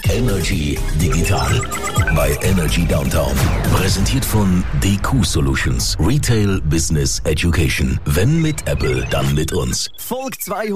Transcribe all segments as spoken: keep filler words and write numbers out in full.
Energy Digital bei Energy Downtown. Präsentiert von D Q Solutions. Retail Business Education. Wenn mit Apple, dann mit uns. Folge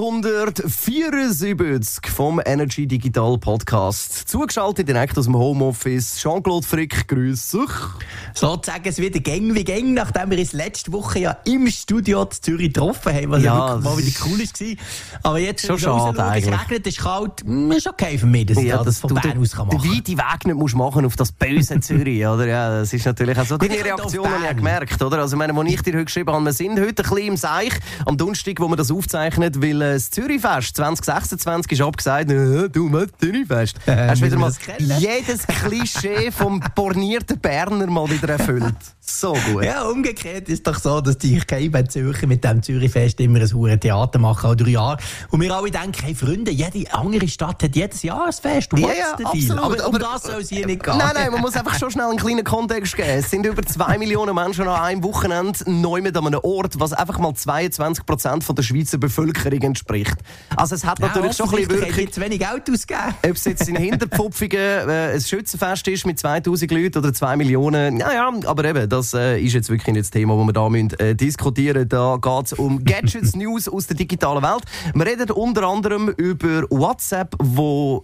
zweihundertvierundsiebzig vom Energy Digital Podcast. Zugeschaltet direkt aus dem Homeoffice. Jean-Claude Frick, grüß dich. Sozusagen es wieder gäng wie gäng, nachdem wir uns letzte Woche ja im Studio in Zürich getroffen haben, was ja, ja wirklich mal wieder cool war. Aber jetzt schon schade eigentlich. Es regnet, es ist kalt, ist okay für mich, dass ja, ich das von Bern aus kann machen. Den weiten Weg nicht musst machen auf das böse Zürich, oder? Ja, das ist natürlich auch so. Deine Reaktion habe ich ja gemerkt, oder? Also, meine, als ich dir heute geschrieben habe, wir sind heute ein bisschen im Seich, am Donnerstag, wo wir das aufzeichnen, weil äh, das Zürichfest zwanzig sechsundzwanzig ist abgesagt. Äh, du, was, Zürichfest? Äh, Hast du wieder mal jedes Klischee vom bornierten Berner mal wieder erfüllt. So gut. Ja, umgekehrt ist doch so, dass die K B Zürcher mit dem Zürichfest immer ein hure Theater machen, auch drei Jahre. Und wir alle denken, hey Freunde, jede andere Stadt hat jedes Jahr ein Fest. Ja, ja, absolut. Aber um aber, das soll es hier nicht gehen. Nein, nein, man muss einfach schon schnell einen kleinen Kontext geben. Es sind über zwei Millionen Menschen an einem Wochenende neu mit an einem Ort, was einfach mal zweiundzwanzig Prozent von der Schweizer Bevölkerung entspricht. Also es hat natürlich ja, schon ein bisschen Wirkung. Zu wenig Geld ausgeben. Ob es jetzt in Hinterpfupfungen äh, ein Schützenfest ist mit zweitausend Leuten oder zwei Millionen, ja, ja, aber eben, das äh, ist jetzt wirklich nicht das Thema, das wir da müssen, äh, diskutieren müssen. Da geht es um Gadgets, News aus der digitalen Welt. Wir reden unter anderem über WhatsApp, wo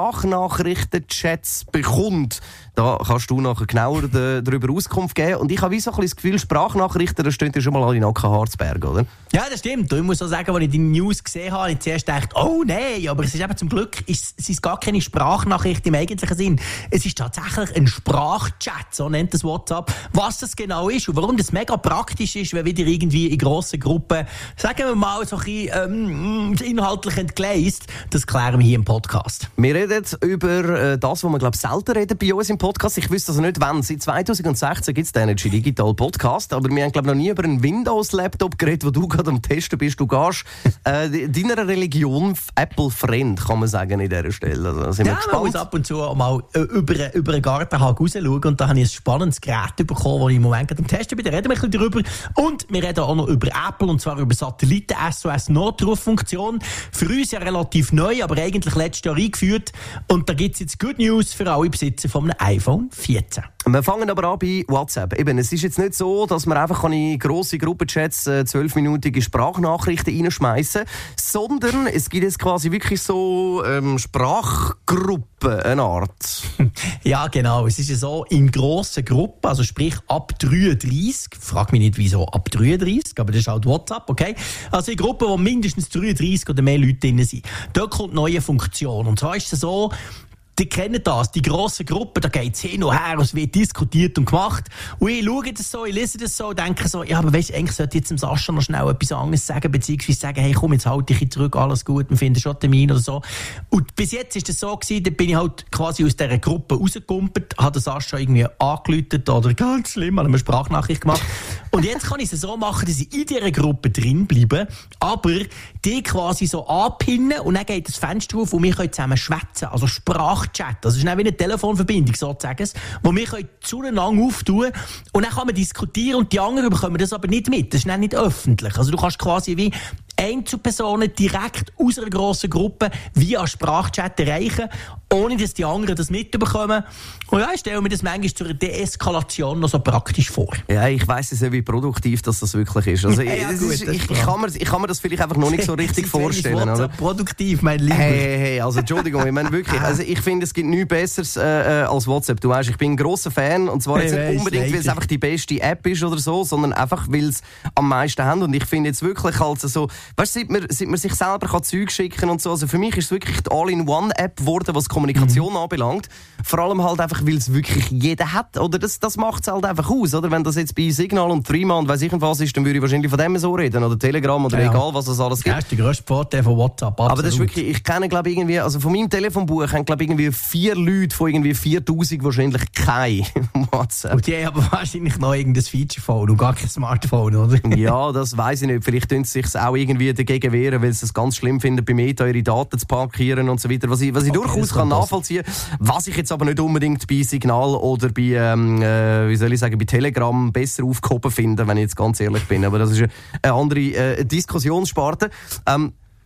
Sprachnachrichten-Chats bekommt. Da kannst du nachher genauer darüber Auskunft geben. Und ich habe wie so ein bisschen das Gefühl, Sprachnachrichten, da stehen ja schon mal alle Nackenhaare zu Berg, oder? Ja, das stimmt. Ich muss auch sagen, als ich die News gesehen habe, habe ich zuerst gedacht, oh nein, aber es ist eben zum Glück, es ist gar keine Sprachnachricht im eigentlichen Sinn. Es ist tatsächlich ein Sprachchat, so nennt das WhatsApp. Was das genau ist und warum das mega praktisch ist, wenn wieder irgendwie in grossen Gruppen, sagen wir mal, so ein bisschen ähm, inhaltlich entgleist, das klären wir hier im Podcast. Wir reden über äh, das, was wir, glaube ich, selten reden bei uns im Podcast. Ich wüsste also nicht, wann. Seit zwanzig sechzehn gibt es den Energy Digital Podcast, aber wir haben, glaube ich, noch nie über einen Windows-Laptop geredet, wo du gerade am Testen bist. Du gehst äh, deiner Religion Apple-Friend, kann man sagen, in dieser Stelle. Also, sind ja, wir gespannt. Man muss ab und zu mal äh, über, über einen Gartenhag rausschauen und da habe ich ein spannendes Gerät bekommen, das ich im Moment gerade am Testen bin. Da reden wir ein bisschen darüber. Und wir reden auch noch über Apple, und zwar über Satelliten-S O S-Notruffunktion. Für uns ja relativ neu, aber eigentlich letztes Jahr eingeführt. Und da gibt es jetzt Good News für alle Besitzer von einem iPhone vierzehn. Wir fangen aber an bei WhatsApp. Eben, es ist jetzt nicht so, dass man einfach in grosse Gruppenchats äh, zwölfminütige Sprachnachrichten reinschmeißen kann, sondern es gibt jetzt quasi wirklich so ähm, Sprachgruppen, eine Art. Ja, genau. Es ist ja so, in grossen Gruppen, also sprich ab dreiunddreissig, frag mich nicht wieso ab dreiunddreissig, aber das ist halt WhatsApp, okay? Also in Gruppen, wo mindestens dreiunddreissig oder mehr Leute drin sind. Da kommt eine neue Funktion. Und zwar ist es so, die kennen das, die grossen Gruppen, da geht es hin und her, es wird diskutiert und gemacht. Und ich schaue das so, ich lese das so, denke so, ja, aber weißt du, eigentlich sollte ich jetzt dem Sascha noch schnell etwas anderes sagen, beziehungsweise sagen, hey, komm, jetzt halte ich zurück, alles gut, wir finden schon Termin oder so. Und bis jetzt ist das so gewesen, da bin ich halt quasi aus dieser Gruppe rausgekumpelt, habe den Sascha irgendwie angeläutet oder ganz schlimm, habe eine Sprachnachricht gemacht. Und jetzt kann ich es so machen, dass ich in dieser Gruppe drin bleibe, aber die quasi so anpinnen und dann geht das Fenster auf und wir können zusammen schwätzen, also Sprachchat. Das ist dann wie eine Telefonverbindung, sozusagen, wo wir zueinander auftun können und dann kann man diskutieren und die anderen bekommen das aber nicht mit. Das ist dann nicht öffentlich. Also du kannst quasi wie Einzelpersonen direkt aus einer grossen Gruppe via Sprachchat erreichen, ohne dass die anderen das mitbekommen. Und ja, ich stelle mir das manchmal zur Deeskalation noch so praktisch vor. Ja, ich weiss nicht, wie produktiv das, das wirklich ist. Also, ja, ja, gut, ist, ich, ich, kann mir, ich kann mir das vielleicht einfach noch nicht so richtig vorstellen. Oder? Produktiv, mein Lieber. Hey, hey, hey, also Entschuldigung, ich meine wirklich, also ich finde, es gibt nichts Besseres äh, als WhatsApp. Du weißt, ich bin ein grosser Fan und zwar jetzt nicht unbedingt, weil es einfach die beste App ist oder so, sondern einfach, weil es am meisten haben. Und ich finde jetzt wirklich also so, weißt du, seit man, seit man sich selber kann Zeug schicken kann und so, also für mich ist es wirklich die All-in-One-App geworden, was Kommunikation mhm. anbelangt. Vor allem halt einfach, weil es wirklich jeder hat, oder? Das, das macht es halt einfach aus, oder? Wenn das jetzt bei Signal und Threema und weiss ich was ist, dann würde ich wahrscheinlich von dem so reden, oder Telegram oder ja. egal, was es alles gibt. Das ist der grösste Vorteil von WhatsApp, absolut. Aber das ist wirklich, ich kenne glaube ich irgendwie, also von meinem Telefonbuch haben glaube ich irgendwie vier Leute von irgendwie viertausend wahrscheinlich kein WhatsApp. Und die haben aber wahrscheinlich noch irgendein Feature-Phone und gar kein Smartphone, oder? Ja, das weiss ich nicht. Vielleicht tun sie sich auch irgendwie dagegen wehren, weil sie es ganz schlimm finden, bei Meta ihre Daten zu parkieren und so weiter. Was ich, was ich okay, durchaus kann nachvollziehen kann, was ich jetzt aber nicht unbedingt bei Signal oder bei, ähm, äh, wie soll ich sagen, bei Telegram besser aufgehoben finde, wenn ich jetzt ganz ehrlich bin. Aber das ist eine andere äh, Diskussionssparte. Ähm,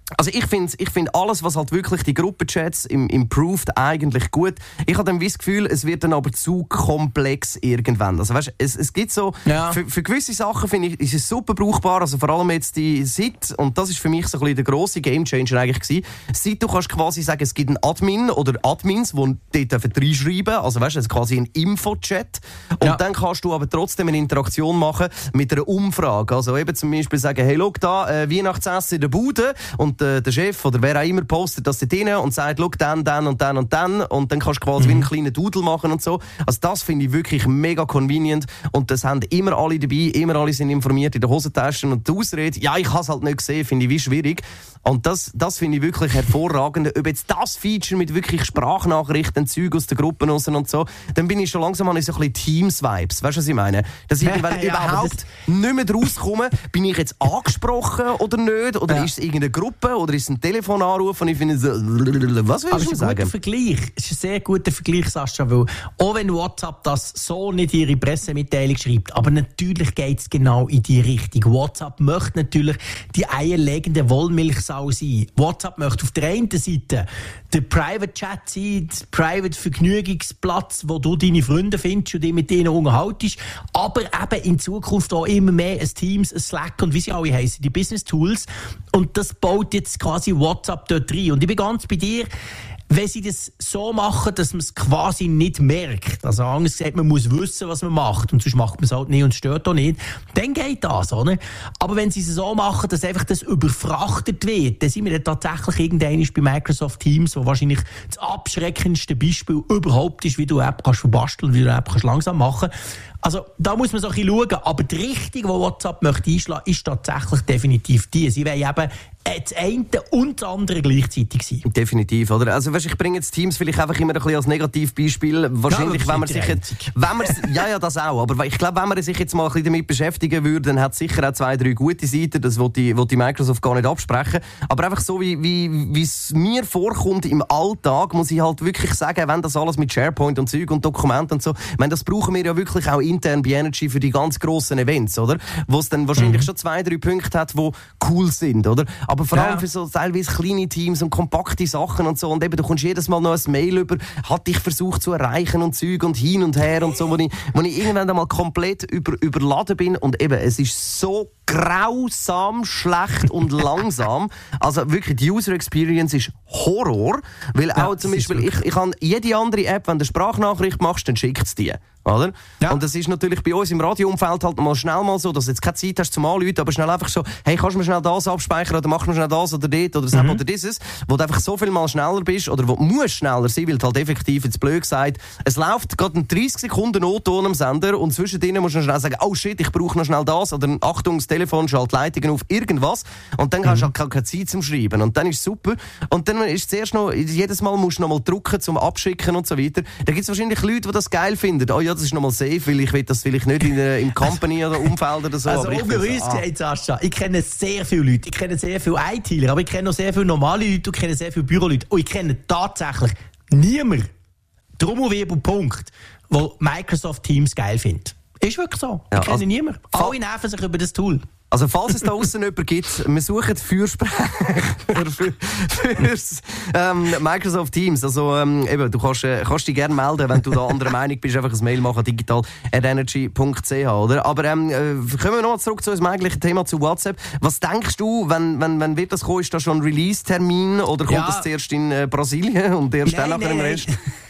Also ich finde ich find alles, was halt wirklich die Gruppenchats im, improved, eigentlich gut. Ich habe dann das Gefühl, es wird dann aber zu komplex irgendwann. Also weißt, es, es gibt so, ja. für, für gewisse Sachen finde ich, ist es super brauchbar, also vor allem jetzt die Seit, und das ist für mich so ein bisschen der grosse Gamechanger eigentlich gewesen. Seit du kannst quasi sagen, es gibt einen Admin oder Admins, die dort reinschreiben dürfen, also weißt, es ist quasi ein Infochat. Und ja. dann kannst du aber trotzdem eine Interaktion machen mit einer Umfrage. Also eben zum Beispiel sagen, hey, schau da, äh, Weihnachtsessen in der Bude, und äh, der Chef oder wer auch immer postet das dort rein und sagt, schau, dann, dann und dann und dann, und dann kannst du quasi mhm. wie einen kleinen Doodle machen und so. Also das finde ich wirklich mega convenient, und das haben immer alle dabei, immer alle sind informiert in den Hosentaschen, und die Ausrede, ja, ich habe es halt nicht gesehen, finde ich wie schwierig. Und das, das finde ich wirklich hervorragend. Ob jetzt das Feature mit wirklich Sprachnachrichten, Zeug aus den Gruppen raus und so, dann bin ich schon langsam an so ein bisschen Teams-Vibes. Weißt du, was ich meine? Dass ich irgendwann ja, überhaupt das... nicht mehr rauskomme, bin ich jetzt angesprochen oder nicht? Oder ja. ist es irgendeine Gruppe? Oder ist es ein Telefonanruf? Und ich finde so, was willst du sagen? Vergleich. Es ist ein sehr guter Vergleich, Sascha, weil auch wenn WhatsApp das so nicht in ihre Pressemitteilung schreibt, aber natürlich geht es genau in die Richtung. WhatsApp möchte natürlich die eierlegende Wollmilchsau sein. WhatsApp möchte auf der einen Seite der Private Chat sein, der Private Vergnügungsplatz, wo du deine Freunde findest und dich mit denen unterhaltest, aber eben in Zukunft auch immer mehr ein Teams, ein Slack und wie sie alle heissen, die Business Tools. Und das baut jetzt quasi WhatsApp dort rein. Und ich bin ganz bei dir, wenn sie das so machen, dass man es quasi nicht merkt, also anders gesagt, man muss wissen, was man macht, und sonst macht man es halt nicht und stört auch nicht, dann geht das, oder? Aber wenn sie es so machen, dass einfach das überfrachtet wird, dann sind wir dann tatsächlich irgendwann bei Microsoft Teams, wo wahrscheinlich das abschreckendste Beispiel überhaupt ist, wie du eine App kannst verbasteln, wie du eine App kannst langsam machen. Also da muss man so ein bisschen schauen, aber die Richtung, die WhatsApp möchte einschlagen, ist tatsächlich definitiv die. Sie wollen eben das eine und das andere gleichzeitig sein. Definitiv, oder? Also weißt, ich bringe jetzt Teams vielleicht einfach immer ein bisschen als Negativbeispiel. Wahrscheinlich, ja, wenn man sich jetzt, wenn man, ja, ja, das auch. Aber ich glaube, wenn man sich jetzt mal ein bisschen damit beschäftigen würde, dann hat es sicher auch zwei, drei gute Seiten. Das will die, will die Microsoft gar nicht absprechen. Aber einfach so, wie, wie, wie es mir vorkommt im Alltag, muss ich halt wirklich sagen, wenn das alles mit SharePoint und Zeug und Dokumenten und so, ich meine, das brauchen wir ja wirklich auch intern bei Energy für die ganz grossen Events, oder? Wo es dann wahrscheinlich mhm. schon zwei, drei Punkte hat, die cool sind, oder? Aber vor allem ja. für so teilweise kleine Teams und kompakte Sachen und so. Und eben, du kommst jedes Mal noch ein Mail über, hat dich versucht zu erreichen und Zeug und hin und her und so, wo ich, wo ich irgendwann einmal komplett über, überladen bin. Und eben, es ist so grausam, schlecht und langsam. Also wirklich, die User Experience ist Horror. Weil ja, auch zum Beispiel, ich, ich habe jede andere App, wenn du eine Sprachnachricht machst, dann schickt es die. Oder? Ja. Und das ist natürlich bei uns im Radioumfeld halt mal schnell mal so, dass du jetzt keine Zeit hast zum Anrufen, aber schnell einfach so, hey, kannst du mir schnell das abspeichern oder mach mir schnell das oder dort oder das mhm. oder dieses, wo du einfach so viel mal schneller bist oder wo du musst schneller sein, weil du halt effektiv jetzt blöd gesagt, es läuft gerade in dreißig Sekunden O-Ton am Sender und zwischendrin musst du noch schnell sagen, oh shit, ich brauche noch schnell das oder Achtung, das Telefon schalt Leitungen auf, irgendwas, und dann mhm. hast du halt keine Zeit zum Schreiben und dann ist es super und dann ist zuerst noch, jedes Mal musst du noch mal drucken zum Abschicken und so weiter. Da gibt es wahrscheinlich Leute, die das geil finden, oh ja, das ist noch mal safe, weil ich will das vielleicht nicht in, äh, im Company oder Umfeld oder so. Also unter uns gesagt, Sascha, ich kenne sehr viele Leute, ich kenne sehr viele ITler, aber ich kenne auch sehr viele normale Leute, ich kenne sehr viele Büroleute und ich kenne tatsächlich niemanden, Trommelwirbel, Punkt, der Microsoft Teams geil findet. Ist wirklich so. Ich ja, kenne also, niemanden. Alle nerven sich über das Tool. Also falls es da aussen jemanden gibt, wir suchen Fürsprecher für, fürs ähm, Microsoft Teams. Also ähm, eben, du kannst, äh, kannst dich gerne melden, wenn du da anderer Meinung bist, einfach ein Mail machen, digital at energy punkt c h, oder? Aber ähm, äh, kommen wir noch mal zurück zu unserem eigentlichen Thema, zu WhatsApp. Was denkst du, wenn, wenn, wenn wird das kommen, ist da schon ein Release-Termin oder kommt ja. das zuerst in äh, Brasilien und erst dann nachher im Rest?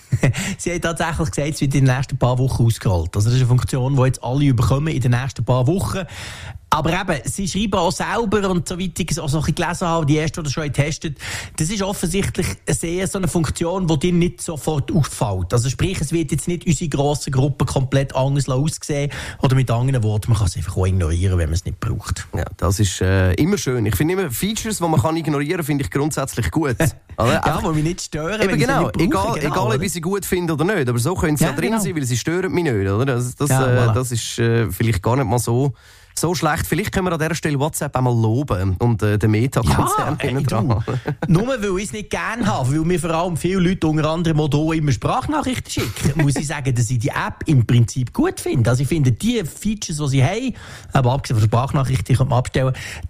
Sie haben tatsächlich gesagt, es wird in den nächsten paar Wochen ausgerollt. Also das ist eine Funktion, die jetzt alle überkommen in den nächsten paar Wochen. Aber eben, sie schreiben auch selber, und soweit ich es auch so ein bisschen gelesen habe, die ersten, die das schon getestet, das ist offensichtlich sehr so eine Funktion, die dir nicht sofort auffällt. Also sprich, es wird jetzt nicht unsere grosse Gruppe komplett anders aussehen, oder mit anderen Worten, man kann es einfach auch ignorieren, wenn man es nicht braucht. Ja, das ist äh, immer schön. Ich finde immer, Features, die man kann ignorieren kann, finde ich grundsätzlich gut. Also, ja, die mich nicht stören, eben wenn genau, ich sie nicht brauche. Egal, genau, egal ob ich sie gut finde oder nicht, aber so können sie ja, ja drin genau. sein, weil sie stören mich nicht. Oder? Das, das, ja, äh, voilà. das ist äh, vielleicht gar nicht mal so... So schlecht. Vielleicht können wir an dieser Stelle WhatsApp einmal loben und äh, den Meta-Konzern ja, ey, dran. Nur weil ich es nicht gerne habe, weil mir vor allem viele Leute unter anderem auch immer Sprachnachrichten schicken, muss ich sagen, dass ich die App im Prinzip gut finde. Also ich finde, die Features, die sie haben, aber abgesehen von der Sprachnachrichten, die kann man abstellen, das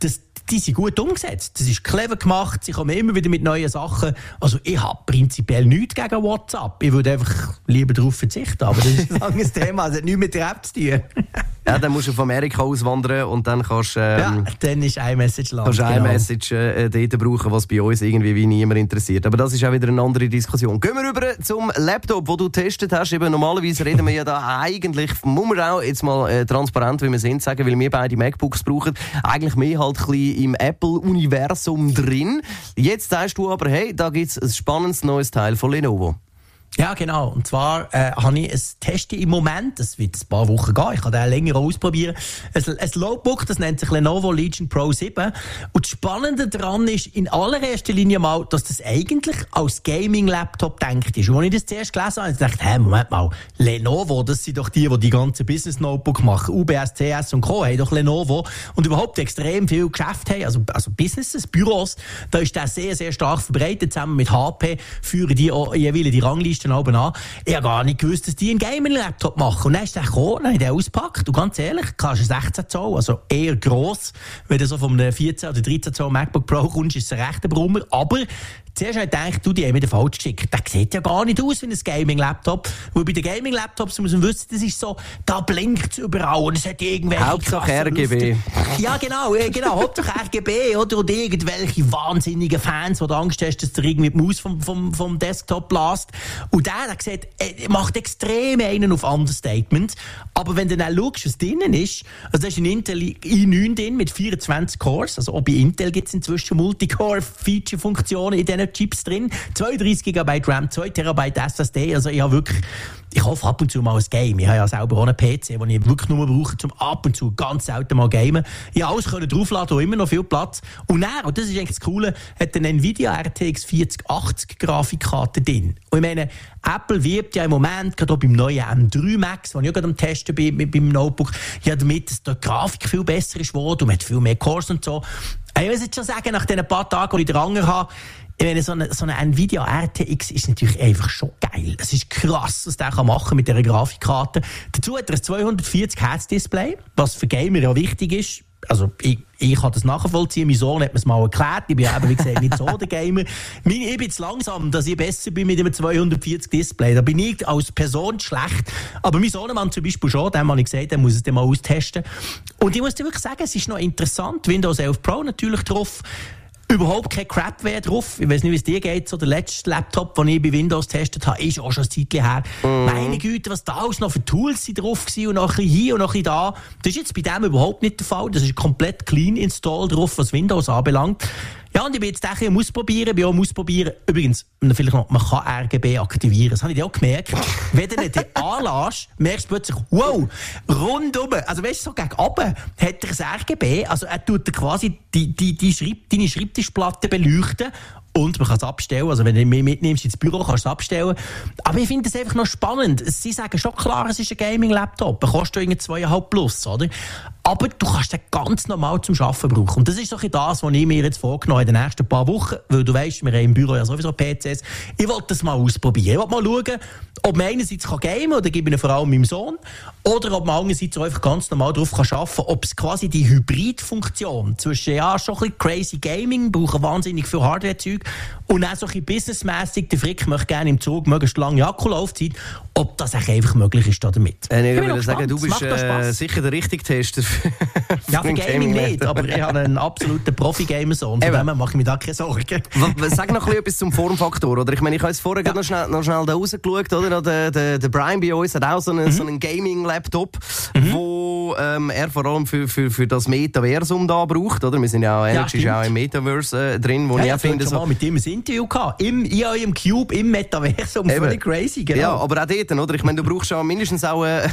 die sind gut umgesetzt. Das ist clever gemacht, sie kommen immer wieder mit neuen Sachen. Also ich habe prinzipiell nichts gegen WhatsApp. Ich würde einfach lieber darauf verzichten, aber das ist ein anderes Thema, das hat nichts mit der App zu tun. Ja, dann musst du von Amerika auswandern und dann kannst du... Ähm, ja, dann ist iMessage lang. Kannst du genau. iMessage äh, dort brauchen, was bei uns irgendwie wie niemand interessiert. Aber das ist auch wieder eine andere Diskussion. Gehen wir rüber zum Laptop, den du getestet hast. Eben, normalerweise reden wir ja da eigentlich, muss man auch jetzt mal äh, transparent, wie wir sind, sagen, weil wir beide MacBooks brauchen, eigentlich mehr halt ein bisschen im Apple-Universum drin. Jetzt sagst du aber, hey, da gibt es ein spannendes neues Teil von Lenovo. Ja, genau. Und zwar äh, habe ich ein Test im Moment, das wird ein paar Wochen gehen, ich kann den länger ausprobieren. Ein, ein Notebook, das nennt sich Lenovo Legion Pro sieben. Und das Spannende daran ist in allererster Linie mal, dass das eigentlich als Gaming-Laptop gedacht ist. Und als ich das zuerst gelesen habe, dachte ich, hey, Moment mal, Lenovo, das sind doch die, die die ganzen Business-Notebook machen. U B S, C S und Co. haben doch Lenovo. Und überhaupt extrem viel Geschäft haben, also, also Businesses, Büros, da ist der sehr, sehr stark verbreitet. Zusammen mit H P führen die auch jeweils die Rangliste oben an. Ich habe gar nicht gewusst, dass die einen Gaming-Laptop machen. Und dann ist der gekommen, dann habe ich den ausgepackt. Und ganz ehrlich, kannst du sechzehn Zoll, also eher gross. Wenn du so von einem vierzehn oder dreizehn Zoll MacBook Pro kommst, ist es ein rechter Brummer. Aber zuerst habe ich gedacht, du, die haben mir den falsch geschickt. Der sieht ja gar nicht aus wie ein Gaming-Laptop. Weil bei den Gaming-Laptops muss man wissen, das ist so, da blinkt es überall und es hat irgendwelche Hauptsache R G B. Lüfte. Ja, genau, genau. Hauptsache R G B, oder? Und irgendwelche wahnsinnigen Fans, die du Angst hast, dass der irgendwie die Maus vom, vom, vom Desktop blast. Und der, der sieht, er macht extrem einen auf Understatement. Aber wenn du dann schaust, was drinnen ist, also da ist ein Intel i neun drin mit vierundzwanzig Cores. Also auch bei Intel gibt es inzwischen Multicore-Feature-Funktionen in diesen Chips drin. zweiunddreißig Gigabyte RAM, zwei Terabyte S S D. Also ich habe wirklich, ich hoffe ab und zu mal ein Game. Ich habe ja selber auch einen P C, den ich wirklich nur brauche, um ab und zu ganz selten mal gamen. Ich konnte alles können draufladen, immer noch viel Platz. Und dann, und das ist eigentlich das Coole, hat eine Nvidia R T X vierzig achtzig Grafikkarte drin. Und ich meine, Apple wirbt ja im Moment, gerade auch beim neuen M drei Max, den ich auch gerade am Testen bin, mit, beim Notebook, ja damit, dass die Grafik viel besser ist geworden und man hat viel mehr Cores und so. Ich muss jetzt schon sagen, nach den paar Tagen, die ich dran habe, ich meine, so eine, so eine Nvidia R T X ist natürlich einfach schon geil. Es ist krass, was der kann machen mit dieser Grafikkarte. Dazu hat er ein zweihundertvierzig Hertz Display, was für Gamer ja wichtig ist. Also, ich, ich kann das nachvollziehen. Mein Sohn hat mir es mal erklärt. Ich bin eben, wie gesagt, nicht so der Gamer. Ich bin zu langsam, dass ich besser bin mit einem zweihundertvierzig Display. Da bin ich als Person schlecht. Aber mein Sohnemann zum Beispiel schon. Dem habe ich gesagt, der muss es dann mal austesten. Und ich muss dir wirklich sagen, es ist noch interessant. Windows elf Pro natürlich drauf. Überhaupt kein Crapware drauf. Ich weiß nicht, wie es dir geht. So der letzte Laptop, den ich bei Windows getestet habe, ist auch schon ein Zeitchen her. Mm. Meine Güte, was da alles noch für Tools sind drauf waren und noch ein bisschen hier und noch ein bisschen da. Das ist jetzt bei dem überhaupt nicht der Fall. Das ist komplett clean installed drauf, was Windows anbelangt. Ja, und ich bin jetzt auch am Ausprobieren, bin auch am Ausprobieren. Übrigens, vielleicht noch, man kann R G B aktivieren. Das habe ich auch gemerkt. Wenn du nicht anlässt, merkst du plötzlich, wow, rundum, also weißt du, so gegen oben hat er ein R G B, also er tut dir quasi die, die, die Schreib, deine Schreibtischplatte beleuchten. Und man kann es abstellen. Also, wenn du mich mitnimmst ins Büro, kannst du es abstellen. Aber ich finde es einfach noch spannend. Sie sagen schon klar, es ist ein Gaming-Laptop. Er kostet irgendwie zweieinhalb plus, oder? Aber du kannst den ganz normal zum Arbeiten brauchen. Und das ist so ein das, was ich mir jetzt vorgenommen habe in den nächsten paar Wochen. Weil du weißt, wir haben im Büro ja sowieso P Cs. Ich wollte das mal ausprobieren. Ich wollte mal schauen, ob man einerseits kann gamen kann, oder gebe ich ihn vor allem meinem Sohn. Oder ob man andererseits auch einfach ganz normal drauf kann arbeiten kann. Ob es quasi die Hybrid-Funktion zwischen, ja, schon ein bisschen crazy Gaming, brauchen wahnsinnig viel Hardware-Zeug, und auch so ein bisschen businessmässig, der Frick möchte gerne im Zug möglichst lange Akkulaufzeit, ob das einfach möglich ist damit. Äh, ich würde sagen, du bist äh, sicher der richtige Tester. Ja, für Gaming nicht, aber ich habe einen absoluten Profi-Gamer-Sohn, von dem mache ich mir da keine Sorgen. Sag noch etwas zum Formfaktor, oder? Ich meine, ich habe jetzt vorher ja. noch, schnell, noch schnell da rausgeschaut, oder? Der, der, der Brian bei uns hat auch so einen, mhm. so einen Gaming-Laptop, mhm. wo ähm, er vor allem für, für, für das Metaversum da braucht, oder? Wir sind ja auch, Energy ja, ist auch im Metaverse äh, drin, wo ja, ich auch finde, so... mit ihm ein Interview gehabt, im, in eurem Cube, im Metaversum, völlig crazy, genau. Ja, aber auch dort, oder? Ich meine, du brauchst schon mindestens auch eine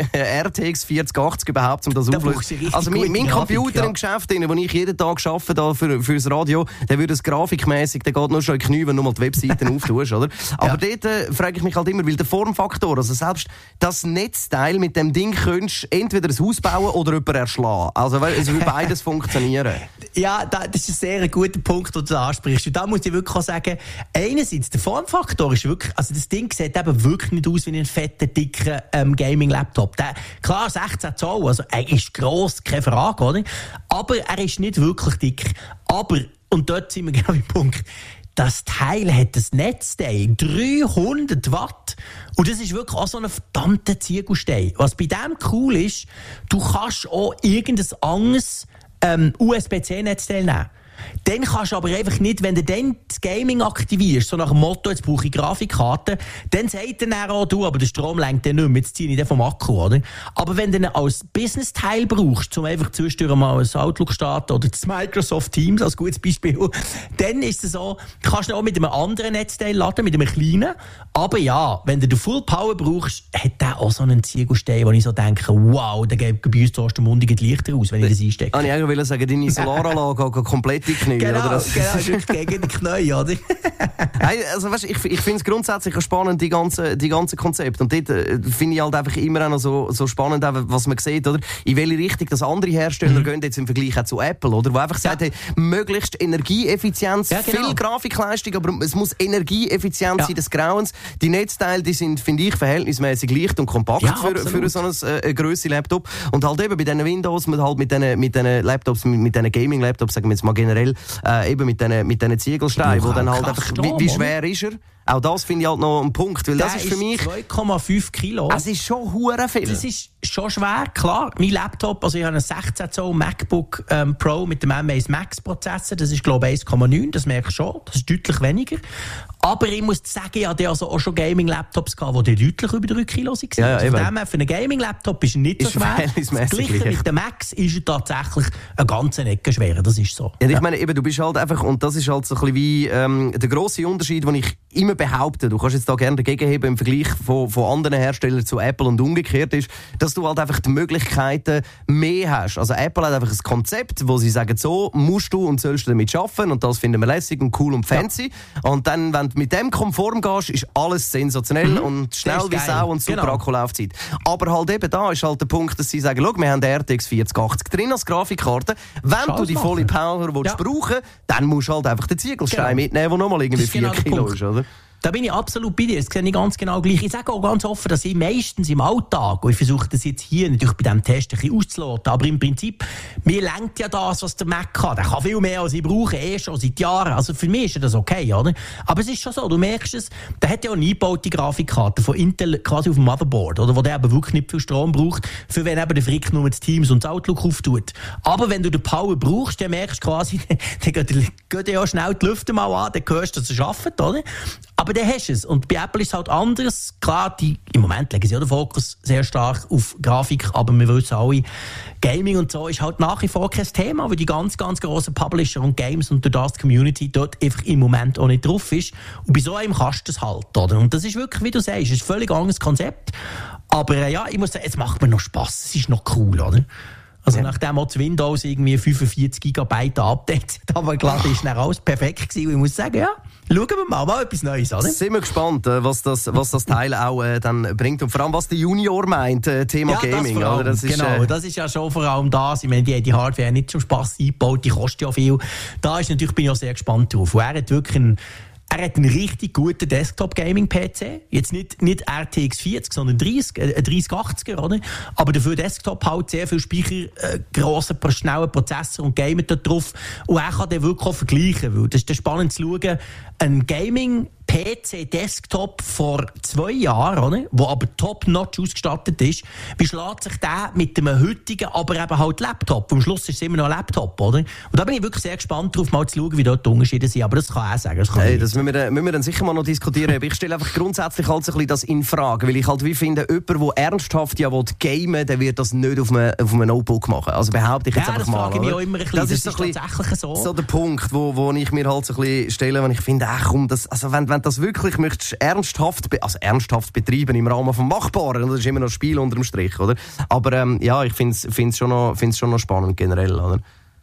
R T X vierzig achtzig überhaupt, um das aufzulösen. Also mein, mein Computer Grafik, ja. im Geschäft, wo ich jeden Tag arbeite da für, fürs Radio, der würde es grafikmäßig, der geht nur schon in die Knie, wenn du mal die Webseiten auftust, oder? Aber ja. dort äh, frage ich mich halt immer, weil der Formfaktor, also selbst das Netzteil mit dem Ding könntest entweder ein Haus bauen oder jemanden erschlagen. Also es würde beides funktionieren. Ja, das ist ein sehr guter Punkt, den du ansprichst. Und da muss ich wirklich auch sagen, einerseits, der Formfaktor ist wirklich, also das Ding sieht eben wirklich nicht aus wie ein fetter, dicker ähm, Gaming-Laptop. Der, klar, sechzehn Zoll, also er ist gross, keine Frage, oder? Aber er ist nicht wirklich dick. Aber, und dort sind wir genau im Punkt, das Teil hat ein Netzteil, dreihundert Watt. Und das ist wirklich auch so ein verdammter Ziegelstein. Was bei dem cool ist, du kannst auch irgendein anderes ähm, U S B C Netzteil nehmen. Dann kannst du aber einfach nicht, wenn du dann das Gaming aktivierst, so nach dem Motto, jetzt brauche ich Grafikkarte, dann sagt er dann auch, du, aber der Strom lenkt dann nicht mehr, jetzt ziehe ich den vom Akku, oder? Aber wenn du ihn als Business-Teil brauchst, um einfach zwischendurch mal ein Outlook starten oder das Microsoft Teams als gutes Beispiel, dann ist es so, kannst du ihn auch mit einem anderen Netzteil laden, mit einem kleinen. Aber ja, wenn du den Full Power brauchst, hat der auch so einen Ziegelstein, wo ich so denke, wow, der geht bei uns zu Ostermundigen Lichter aus, wenn ich das einstecke. Ah, ich wollte sagen, deine Solaranlage komplett die Knie, genau, oder? Das genau, das ist gegen die Knie, oder? Hey, also, weißt, ich ich finde es grundsätzlich spannend, die ganzen die ganze Konzepte. Und dort äh, finde ich halt einfach immer auch noch so, so spannend, was man sieht, oder? In welche Richtung das andere Hersteller mhm. gehen, jetzt im Vergleich auch zu Apple, oder? Wo einfach sagt, ja. hey, möglichst Energieeffizienz, ja, genau. viel Grafikleistung, aber es muss energieeffizient ja. sein, des Grauens. Die Netzteile, die sind, finde ich, verhältnismäßig leicht und kompakt ja, für, für so ein äh, grösses Laptop. Und halt eben bei diesen Windows, mit, halt mit diesen mit Laptops, mit, mit diesen Gaming-Laptops, sagen wir jetzt mal generell, äh, eben mit diesen mit diesen Ziegelsteinen, wo dann halt einfach, wie, wie schwer ist er? Auch das finde ich halt noch ein Punkt, weil der das ist für mich zwei Komma fünf Kilo. Es ist schon hure viel. Das ist schon schwer, klar. Mein Laptop, also ich habe einen sechzehn Zoll MacBook ähm, Pro mit dem M eins Max Prozessor, das ist glaube ich eins Komma neun, das merke ich schon, das ist deutlich weniger. Aber ich muss sagen, ich hatte also auch schon Gaming-Laptops gehabt, die deutlich über drei Kilo waren. Ja, ja, also von dem her, für einen Gaming-Laptop ist er nicht so ist schwer. Verglichen mit dem Max ist er tatsächlich eine ganze Ecke schwerer, das ist so. Ja, ich meine, eben, du bist halt einfach, und das ist halt so ein bisschen wie ähm, der grosse Unterschied, den ich immer behaupte, du kannst jetzt da gerne dagegen heben im Vergleich von, von anderen Herstellern zu Apple und umgekehrt ist, dass du halt einfach die Möglichkeiten mehr hast. Also Apple hat einfach ein Konzept, wo sie sagen, so musst du und sollst du damit arbeiten und das finden wir lässig und cool und fancy. Ja. Und dann, wenn du mit dem konform gehst, ist alles sensationell mhm. und schnell wie Sau und super genau. Akkulaufzeit. Aber halt eben da ist halt der Punkt, dass sie sagen, schau, wir haben die R T X vierzig achtzig drin als Grafikkarte. Wenn Schau du die machen. volle Power willst ja. brauchen, dann musst du halt einfach den Ziegelstein genau. mitnehmen, der nochmal irgendwie vier genau Kilo ist, oder? Da bin ich absolut bei dir. Das sehe ich ganz genau gleich. Ich sage auch ganz offen, dass ich meistens im Alltag, und ich versuche das jetzt hier natürlich bei diesem Test ein bisschen auszuloten, aber im Prinzip, mir lenkt ja das, was der Mac kann. Der kann viel mehr, als ich brauche, eh schon seit Jahren. Also für mich ist das okay, oder? Aber es ist schon so, du merkst es, der hat ja auch eine eingebaute Grafikkarte von Intel quasi auf dem Motherboard, oder? Wo der eben wirklich nicht viel Strom braucht, für wenn eben der Frick nur das Teams und das Outlook auftut. Aber wenn du den Power brauchst, dann merkst du quasi, dann geht ja schnell die Lüfte mal an, dann hörst du, dass es arbeitet, oder? Aber dann hast du es. Und bei Apple ist es halt anders. Klar, die, im Moment legen sie auch den Fokus sehr stark auf Grafik, aber wir wissen alle, Gaming und so ist halt nach wie vor kein Thema, weil die ganz, ganz grossen Publisher und Games und durch das die Community dort einfach im Moment auch nicht drauf ist. Und bei so einem kannst du das halt, oder? Und das ist wirklich, wie du sagst, ist ein völlig anderes Konzept. Aber äh, ja, ich muss sagen, es macht mir noch Spass. Es ist noch cool, oder? Also ja. nachdem auch das Windows irgendwie fünfundvierzig Gigabyte Updates hat, aber klar, ist dann alles perfekt gewesen. Und ich muss sagen, ja, schauen wir mal, mal etwas Neues an. Sind wir gespannt, was das, was das Teil auch äh, dann bringt. Und vor allem, was der Junior meint, äh, Thema ja, Gaming. Das, oder? Das ist, genau, äh, das ist ja schon vor allem das. Ich meine, die, die Hardware nicht zum Spass eingebaut, die kostet ja viel. Da ist natürlich, bin ich auch sehr gespannt drauf. Und er hat wirklich einen Er hat einen richtig guten Desktop-Gaming-P C. Jetzt nicht, nicht R T X vierzig, sondern dreißig, äh, dreißig achtziger, oder? Aber dafür Desktop halt sehr viel Speicher, äh, grossen, schnellen Prozessor und Gamer dort drauf. Und er kann den wirklich auch vergleichen, weil das ist spannend zu schauen. Ein Gaming P C Desktop vor zwei Jahren, oder? Wo aber top-notch ausgestattet ist, wie schlägt sich der mit dem heutigen, aber eben halt Laptop? Am Schluss ist es immer noch ein Laptop, oder? Und da bin ich wirklich sehr gespannt drauf, mal zu schauen, wie dort die Unterschiede sind. Aber das kann er sagen. Das, kann hey, das müssen, wir, müssen wir dann sicher mal noch diskutieren. Ich stelle einfach grundsätzlich halt so ein bisschen das in Frage, weil ich halt wie finde, jemand, der ernsthaft ja will gamen, der wird das nicht auf einem, auf einem Notebook machen. Also behaupte ich jetzt ja, einfach mal. Das frage ich mich auch immer ein bisschen. Das, das ist, so, ist tatsächlich so. So der Punkt, wo, wo ich mir halt so ein bisschen stelle, wenn ich finde, ach komm, das, also wenn, wenn das wirklich möchtest ernsthaft, be- also ernsthaft betreiben im Rahmen vom Machbaren, das ist immer noch ein Spiel unterm Strich, oder? Aber ähm, ja, ich finde es schon, schon noch spannend generell, oder?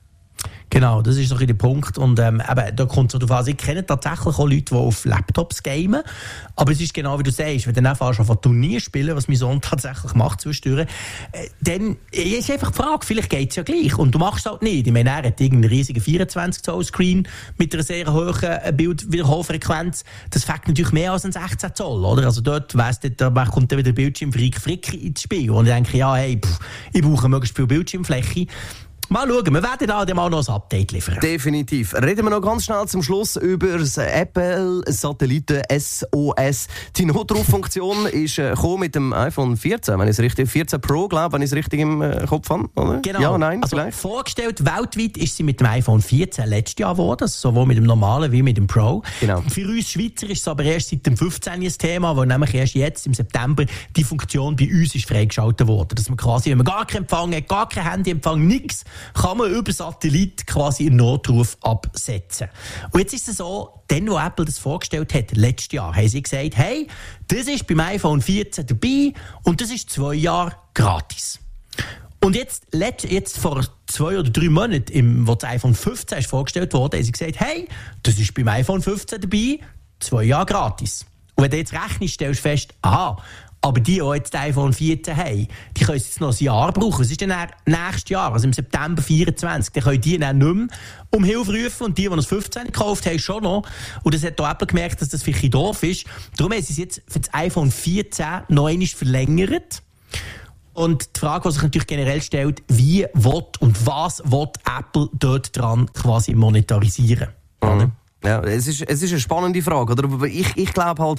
Genau, das ist so ein der Punkt. Und ähm, eben, da kommt so darauf an, ich kenne tatsächlich auch Leute, die auf Laptops gamen. Aber es ist genau wie du sagst, wenn du dann einfach schon von Turnier spielen, was mein Sohn tatsächlich macht zwischendurch, äh, dann ist einfach die Frage, vielleicht geht es ja gleich. Und du machst es halt nicht. Ich meine, er hat irgendeinen riesigen vierundzwanzig Zoll Screen mit einer sehr hohen Bildwiederholfrequenz. Das fängt natürlich mehr als ein sechzehn Zoll, oder? Also dort, weißt du, da kommt dann wieder Bildschirm Frick Frick ins Spiel. Und ich denke, ja, hey, pff, ich brauche möglichst viel Bildschirmfläche. Mal schauen, wir werden da mal noch ein Update liefern. Definitiv. Reden wir noch ganz schnell zum Schluss über das Apple-Satelliten S O S. Die Notruffunktion ist äh, gekommen mit dem iPhone vierzehn, wenn ich es richtig, vierzehn Pro, glaube wenn ich es richtig im äh, Kopf habe, oder? Genau. Ja, nein, also vielleicht. Vorgestellt weltweit ist sie mit dem iPhone vierzehn letztes Jahr geworden, sowohl mit dem normalen wie mit dem Pro. Genau. Für uns Schweizer ist es aber erst seit dem fünfzehn ein Thema, weil nämlich erst jetzt im September die Funktion bei uns ist freigeschaltet wurde, dass man quasi, wenn man gar keinen Empfang hat, gar kein Handyempfang, nichts, kann man über Satellit quasi einen Notruf absetzen. Und jetzt ist es so, dann, wo Apple das vorgestellt hat, letztes Jahr, haben sie gesagt, hey, das ist beim iPhone vierzehn dabei und das ist zwei Jahre gratis. Und jetzt, jetzt vor zwei oder drei Monaten, im, wo das iPhone fünfzehn ist vorgestellt wurde, haben sie gesagt, hey, das ist beim iPhone fünfzehn dabei, zwei Jahre gratis. Und wenn du jetzt rechnest, stellst du fest, aha, aber die, die jetzt das iPhone vierzehn haben, die können es jetzt noch ein Jahr brauchen. Es ist dann nächstes Jahr, also im September vierundzwanzig, dann können die dann nicht mehr um Hilfe rufen und die, die das fünfzehn gekauft haben, schon noch. Und das hat auch Apple gemerkt, dass das vielleicht doof ist. Darum haben sie es jetzt für das iPhone vierzehn noch einmal verlängert. Und die Frage, die sich natürlich generell stellt, wie will und was will Apple dort dran quasi monetarisieren? Mhm. Ja, es ist, es ist eine spannende Frage. Oder? Ich, ich glaube halt,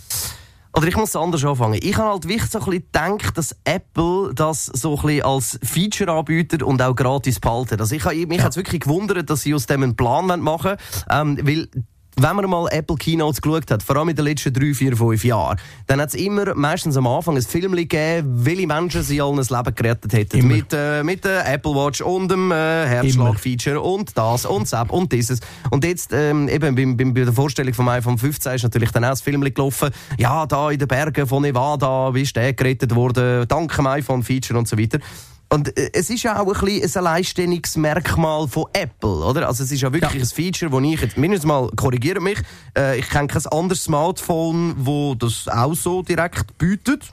oder ich muss anders anfangen. Ich habe halt wirklich so ein bisschen gedacht, dass Apple das so ein bisschen als Feature-Anbieter und auch gratis behalten. Also ich habe mich ja. jetzt wirklich gewundert, dass sie aus dem einen Plan machen wollen, ähm, weil wenn man mal Apple Keynotes geschaut hat, vor allem in den letzten drei, vier, fünf Jahren, dann hat es immer meistens am Anfang ein Film gegeben, welche Menschen sie allen das Leben gerettet hätten. Immer. Mit, äh, mit der Apple Watch und dem äh, Herzschlag-Feature und das und das und dieses. Und jetzt, ähm, eben beim, beim, bei der Vorstellung vom iPhone fünfzehn ist natürlich dann auch das Film gelaufen. Ja, da in den Bergen von Nevada, wie ist der gerettet worden, dank dem iPhone-Feature und so weiter. Und äh, es ist ja auch ein bisschen ein Alleinstellungsmerkmal von Apple, oder? Also es ist ja wirklich ja. ein Feature, wo ich jetzt, mindestens mal, korrigiere mich, äh, ich kenne kein anderes Smartphone, wo das auch so direkt bietet.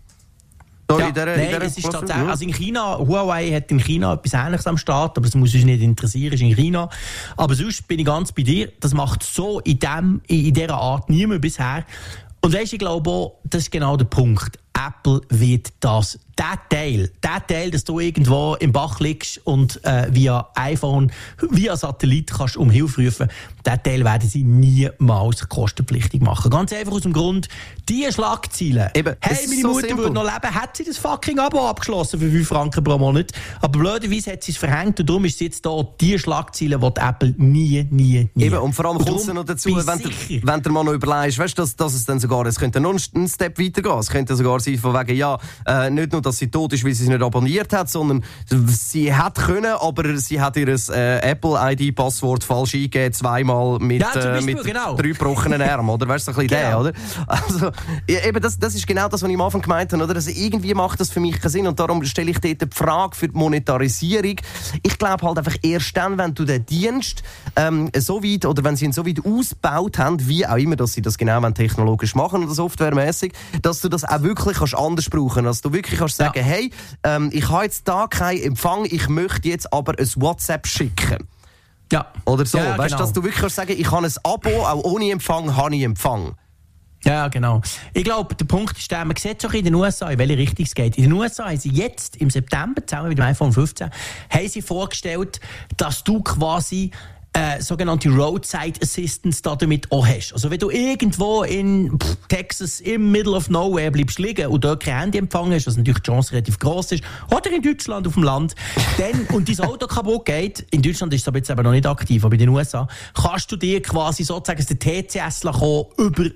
Da ja, in der, nein, in der es ist tatsächlich, also in China, Huawei hat in China etwas Ähnliches am Start, aber das muss uns nicht interessieren, ist in China. Aber sonst bin ich ganz bei dir, das macht so in, dem, in dieser Art niemand bisher. Und weißt du, ich glaube auch, das ist genau der Punkt. Apple wird das, der Teil, der Teil, dass du irgendwo im Bach liegst und äh, via iPhone, via Satellit kannst um Hilfe rufen, den Teil werden sie niemals kostenpflichtig machen. Ganz einfach aus dem Grund, die Schlagzeilen. Eben, hey, meine so Mutter simpel. würde noch leben, hat sie das fucking Abo abgeschlossen für fünf Franken pro Monat. Aber blöderweise hat sie es verhängt und darum ist es jetzt da die Schlagzeilen, die Apple nie, nie, nie. Eben, und vor allem kommt es noch dazu, wenn du, wenn du mal noch überlegst, weißt, dass, dass es dann sogar, es könnte noch einen Step weitergehen. Es könnte sogar sein, von wegen, ja, äh, nicht nur, dass sie tot ist, weil sie es nicht abonniert hat, sondern sie hat können, aber sie hat ihr äh, Apple-I D-Passwort falsch eingegeben, zweimal mit, ja, Beispiel, äh, mit genau. drei gebrochenen Armen, oder? Weißt du, so ein bisschen genau. der, oder? Also, ja, eben, das, das ist genau das, was ich am Anfang gemeint habe, oder? Also, irgendwie macht das für mich keinen Sinn und darum stelle ich dort die Frage für die Monetarisierung. Ich glaube halt einfach erst dann, wenn du den Dienst ähm, so weit, oder wenn sie ihn so weit ausgebaut haben, wie auch immer, dass sie das genau technologisch machen oder softwaremäßig, dass du das auch wirklich kannst anders brauchen, dass du wirklich kannst sagen, ja. hey, ähm, ich habe jetzt da keinen Empfang, ich möchte jetzt aber ein WhatsApp schicken. Ja. Oder so, ja, weißt du, genau. dass du wirklich kannst sagen, ich habe ein Abo, auch ohne Empfang habe ich Empfang. Ja, genau. Ich glaube, der Punkt ist der, man sieht schon in den U S A, in welche Richtung es geht. In den U S A haben sie jetzt im September, zusammen mit dem iPhone fünfzehn, haben sie vorgestellt, dass du quasi Äh, sogenannte Roadside Assistance da damit auch hast. Also wenn du irgendwo in pff, Texas im Middle of Nowhere bleibst liegen und dort kein Handyempfang hast, was natürlich die Chance relativ gross ist, oder in Deutschland auf dem Land, dann, und dein Auto kaputt geht, in Deutschland ist es aber jetzt aber noch nicht aktiv, aber in den U S A, kannst du dir quasi sozusagen den T C S kommen über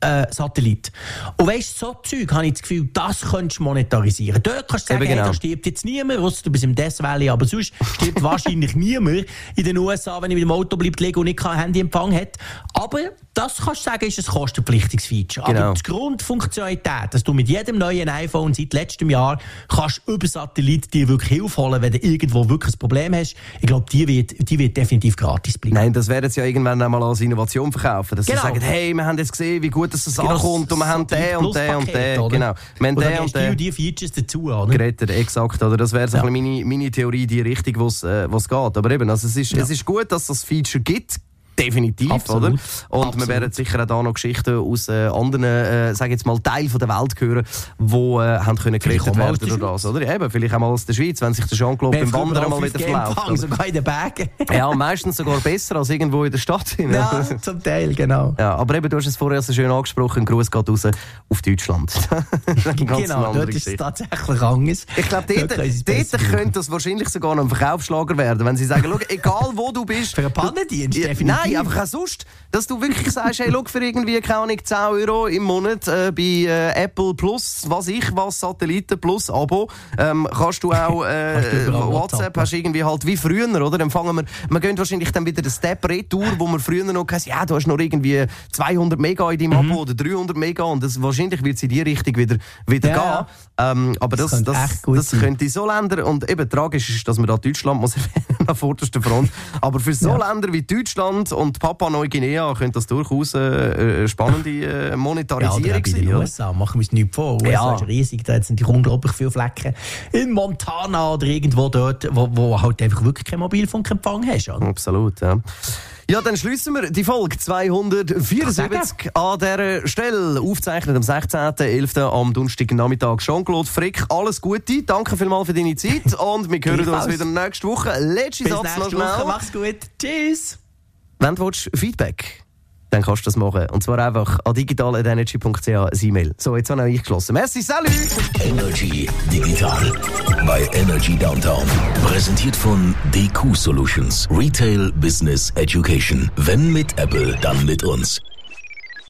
äh, Satellit. Und weisst, so Zeug habe ich das Gefühl, das könntest du monetarisieren. Dort kannst du sagen, genau. hey, da stirbt jetzt niemand, ausser du bist im Death Valley, aber sonst stirbt wahrscheinlich niemand in den U S A, wenn ich mit dem Auto bleibt liegen und nicht kein Handyempfang hat. Aber das kannst du sagen, ist ein kostenpflichtiges Feature. Genau. Aber die Grundfunktionalität, dass du mit jedem neuen iPhone seit letztem Jahr kannst über Satellit dir wirklich Hilfe holen, wenn du irgendwo wirklich ein Problem hast, ich glaube, die wird, die wird definitiv gratis bleiben. Nein, das werden sie ja irgendwann einmal als Innovation verkaufen. Dass genau. sie sagen, hey, wir haben jetzt gesehen, wie gut es genau, ankommt und wir haben den und den und den. Genau. Wir haben den und den. die Features dazu, oder? Gerettet, exakt. Oder? Das wäre so ja. meine, meine Theorie, die Richtung, wo es äh, geht. Aber eben, also es, ist, ja. es ist gut, dass es das Feature gibt. Definitiv, Absolut. oder? Und Absolut. wir werden sicher auch da noch Geschichten aus äh, anderen, äh, sage jetzt mal, Teilen der Welt hören, die äh, haben können gerettet werden durch das, oder? Ja, eben, vielleicht auch mal aus der Schweiz, wenn sich der Jean-Claude beim Wandern mal wieder verläuft. Sogar in den Bergen. Ja, meistens sogar besser als irgendwo in der Stadt. Ja, zum Teil, genau. Ja, aber eben, du hast es vorher so schön angesprochen, ein Gruß geht raus auf Deutschland. Genau, dort ist es tatsächlich anders. Ich glaube, dort, dort, dort könnte das wahrscheinlich sogar noch ein Verkaufsschlager werden, wenn sie sagen, schau, egal wo du bist. Für einen Pannendienst, ja, definitiv. Nein, einfach auch sonst, dass du wirklich sagst, hey, schau, für irgendwie, keine Ahnung, zehn Euro im Monat äh, bei äh, Apple Plus, was ich was, Satelliten Plus Abo, ähm, kannst du auch äh, du WhatsApp, WhatsApp hast irgendwie halt wie früher, oder? Dann fangen wir, wir gehen wahrscheinlich dann wieder den Step Retour, wo wir früher noch gesagt ja, du hast noch irgendwie zweihundert Mega in deinem mhm. Abo oder dreihundert Mega und das, wahrscheinlich wird es in die Richtung wieder, wieder ja. gehen. Ähm, aber das, das, das, das könnte so Länder, und eben tragisch ist, dass man da Deutschland muss erwähnen, an vorderster Front, aber für so ja. Länder wie Deutschland und Papua Neuguinea könnte das durchaus eine äh, spannende äh, Monetarisierung ja, sein. In den U S A machen wir es nicht vor. U S A ja. ist riesig, da sind die unglaublich viele Flecken. In Montana oder irgendwo dort, wo, wo halt einfach wirklich keinen Mobilfunkempfang hast. Oder? Absolut, ja. Ja, dann schließen wir die Folge zweihundertvierundsiebzig an dieser Stelle. Aufgezeichnet am sechzehnten elften am Donnerstagnachmittag. Jean-Claude Frick, alles Gute. Danke vielmals für deine Zeit und wir hören uns wieder nächste Woche. Letzter Satz noch schnell. Woche. Mach's gut. Tschüss. Wenn du willst, Feedback, dann kannst du das machen. Und zwar einfach an digital at energy punkt c h ein E-Mail. So, jetzt habe ich geschlossen. Merci, salut! Energy Digital bei Energy Downtown. Präsentiert von D Q Solutions. Retail Business Education. Wenn mit Apple, dann mit uns.